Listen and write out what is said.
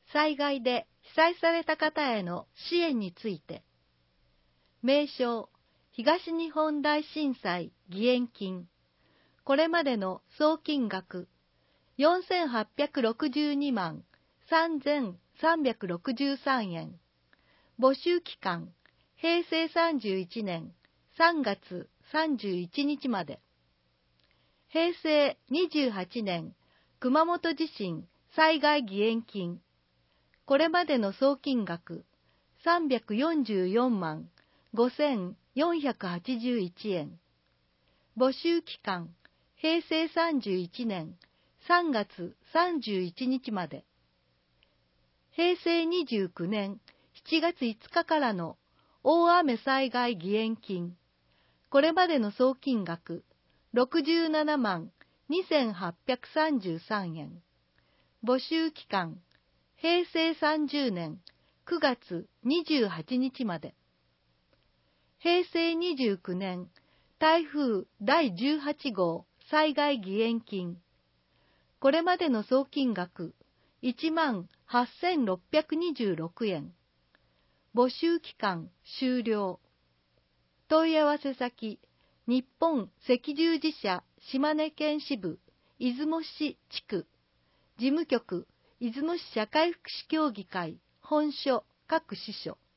災害で被災された方への支援について、名称、東日本大震災義援金、これまでの総金額、4862万3363円。募集期間、平成31年3月31日まで。平成28年熊本地震災害義援金、これまでの総金額、344万5481円。募集期間、平成31年3月31日まで。平成29年7月5日からの大雨災害義援金、これまでの総金額67万2833円。募集期間、平成30年9月28日まで。平成29年台風第18号災害義援金、これまでの総金額1万8626円。募集期間終了。問い合わせ先、日本赤十字社島根県支部出雲市地区、事務局出雲市社会福祉協議会本所各支所。